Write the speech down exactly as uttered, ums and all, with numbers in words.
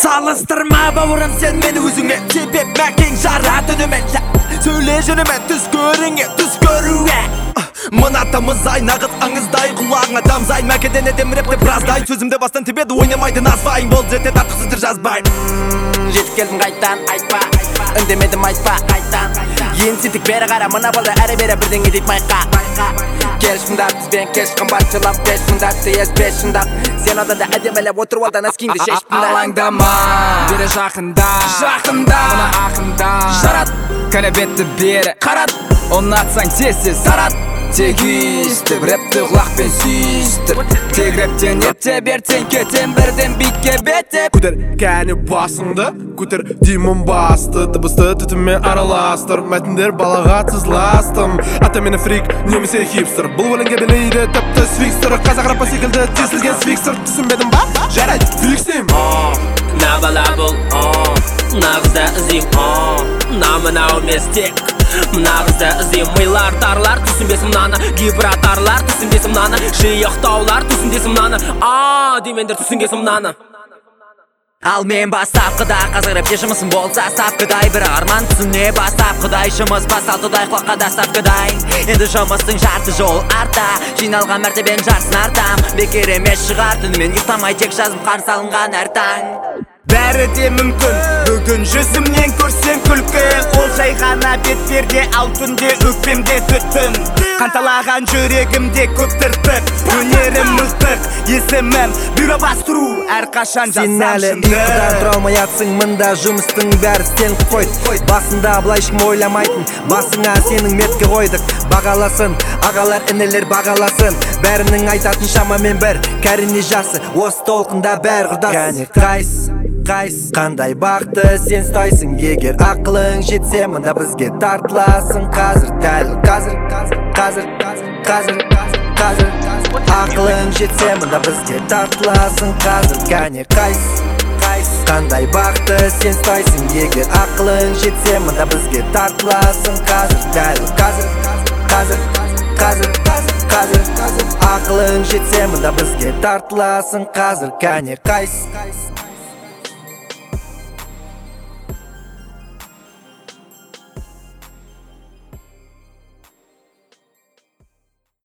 салыстырма бауырым сен мені өзіңе, себеп мәкең жарат үнімен. Сөйле жүнімен түс көріңе, түс көруге. Мына тамыз ай нағыз аңыздай, құлағыңа тамзай. Мәкеден едем репті біраздай, сөзімді бастан тебеді, ойнамайды назбайың. Бол жетті тартықсызды жазбай. Жетіп келдің қайттан, айтпа, үндемедім айтпа, қайттан. Енсетік бері қара, мына балда әрі бері бірдеңе дейт майқа. Кел шындап, тізбен кеш қымбатшылап, бес шындап, тез бес шындап. Сен одада әдемелеп отыру алдан әскеңді шешпінді. Алаңдама, бері жақында, жақында, мына ақында жарат, кәребетті бері қарат, ұнатсаң тез-тез тарат. Тек үйістіп, рэпті құлақпен сүйістіп, тек рэптен ете бертен кетен бірден битке беттеп. Көтер кәне басыңды, көтер деймін басты, дыбысты түтімен араластыр, мәтіндер балаға тызластым. Ата мені фрик, немесе хипстер, бұл өлеңге білейді тіпті свикстер. Қазақ рапа секілді тесілген свикстер, түсінбедің ба? Жарайды, фриксім. На бала бұл, нағызда ізім, на мынау местек. Нағызда ізім, милар тарлар, түсінбесім наны. Гибратарлар, түсінбесім наны. Жиықтаулар, түсінбесім наны. А, демендер түсінгесім наны. Ал мен бастапқыда қазір рэпте жұмысым болса сапқыдай, бір арман түсіне бастапқыдай. Жұмыс басалтыдай, құлаққа да сапқыдай. Енді жұмыстың жарты жол артта, жиналған мәртебен жарсын артам. Бекер емес шығар түнімен ұйықтамай, тек жазым қарсы алынған әр таң. Бәрі де мүмкін, бүгін жүзімнен көрсең күлкі. Ол жай ғана бет берде, ал түнде өкпемде түттін. Қанталаған жүрегімде көп тіртік, өнерім мылтық, есімім бюро бастыру, әрқашан жасам шындық. Сен әлі ұйқыдан тұра алмайатсың, мында жұмыстың бәрі сен қойд. Басында былай ешкім ойламайтын, басыңа сенің метке қойдық. Бағаласын, ағалар інілер бағаласын, бәрінің айтатын шамамен бір. Кәріне жасы, осы толқында бәрі құрдас. Кәне қайс, қайс, қандай бақты сен стайсың. Егер ақылың жетсе, мында бізге тартыласың. Қазір, дәл қазір, қазір, қазір, қазір, ақылың жетсе, мында бізге тартыласың. Қазір, кәне қайс, қайс, қандай бақты сен стайсың. Егер ақылың жетсе, мында бізге тартыласың. Қазір, дәл қазір, қазір, қазір, қазір, ақылың жетсе, мында бізге тартыласың. Қазір, кәне қайс.